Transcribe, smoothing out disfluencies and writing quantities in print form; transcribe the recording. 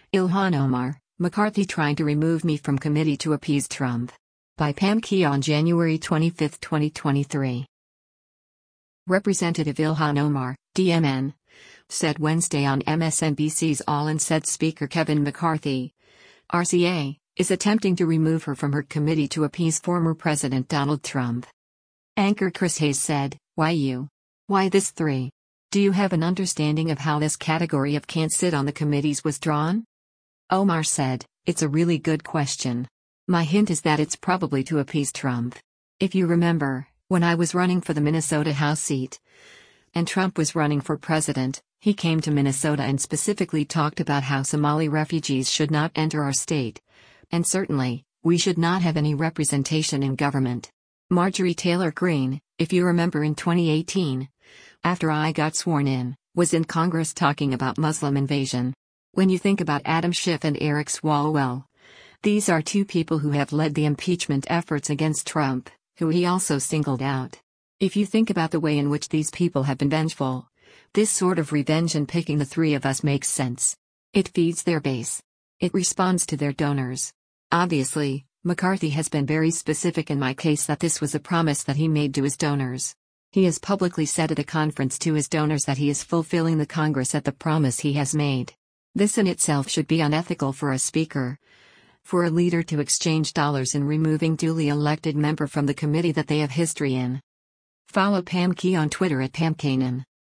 Ilhan Omar, McCarthy trying to remove me from committee to appease Trump. By Pam Key on January 25, 2023. Representative Ilhan Omar, DMN, said Wednesday on MSNBC's All In said Speaker Kevin McCarthy, RCA, is attempting to remove her from her committee to appease former President Donald Trump. Anchor Chris Hayes said, "Why you? Why this three? Do you have an understanding of how this category of can't sit on the committees was drawn?" Omar said, "It's a really good question. My hint is that it's probably to appease Trump. If you remember, when I was running for the Minnesota House seat, and Trump was running for president, he came to Minnesota and specifically talked about how Somali refugees should not enter our state. And certainly, we should not have any representation in government." Marjorie Taylor Greene, if you remember in 2018, after I got sworn in, was in Congress talking about Muslim invasion. When you think about Adam Schiff and Eric Swalwell, these are two people who have led the impeachment efforts against Trump, who he also singled out. If you think about the way in which these people have been vengeful, this sort of revenge and picking the three of us makes sense. It feeds their base. It responds to their donors. Obviously, McCarthy has been very specific in my case that this was a promise that he made to his donors. He has publicly said at a conference to his donors that he is fulfilling the Congress at the promise he has made. This in itself should be unethical for a speaker. For a leader to exchange dollars in removing duly elected member from the committee that they have history in. Follow Pam Key on Twitter at PamKanan.